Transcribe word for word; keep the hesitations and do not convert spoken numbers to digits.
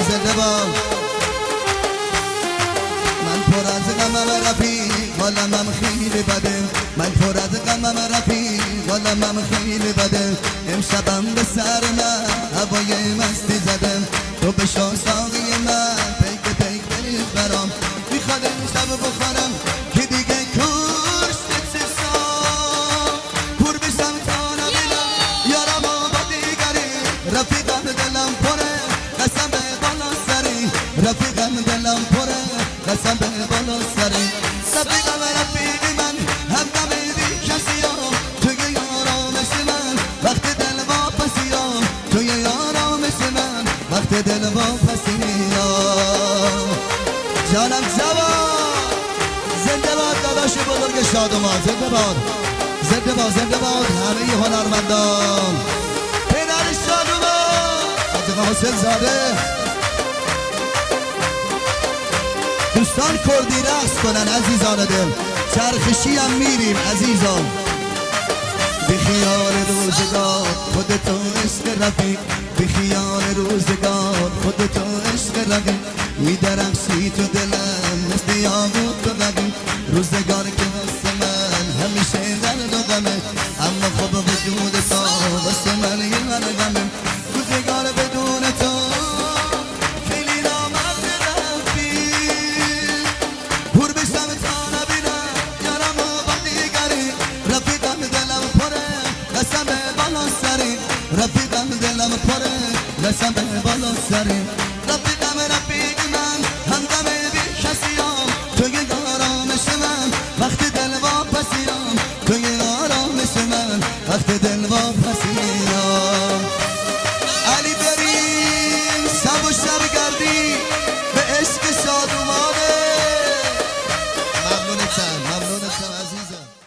زنده باد. من پر از غمم رفیق حالمم خیلی بده، من پر از غمم رفیق حالمم خیلی بده. امشبم به سر من هوای مستی زده، تو به شاساقی من پیک پیک بریز برام. میخواد امشب بخورم که دیگه کورش نچسام، کور بشم تا نبینم یارم و با دیگری. رفیقم دلم پره قسم به بالا سری، رفیقم دلم پره قسم به بالا سری. رفیقم رفیقی من همدم بی کسی ها، توی آرامش من وقت دل واپسی ها، توی آرامش من وقت دل واپسی ها. جانم جوان زنده باد، داداش بزرگ شادمان زنده باد، زنده باد زنده باد همه هنرمندان. پدر شادمان حاج حسین زاده. دوستان کردی رقص کنن عزیزان دل، چرخشی هم میریم عزیزان. بی خیال روزگار خودتو عشق رفیق، بی خیال روزگار خودتو عشق رفیق. میدرخشی تو دلم مثل یاقوت و قوی، روزگار که واسه من همیشه درد و غمه، اما خب وجود تو واسه من یه من غمه. روزگار بدون تو خیلی نامرد رفیق، پور بشم تا نبینم یارم و با دیگری. رفیقم دلم پره قسم به بالا سری، رفیقم دلم پره قسم به بالا سری. رفیقم رفیق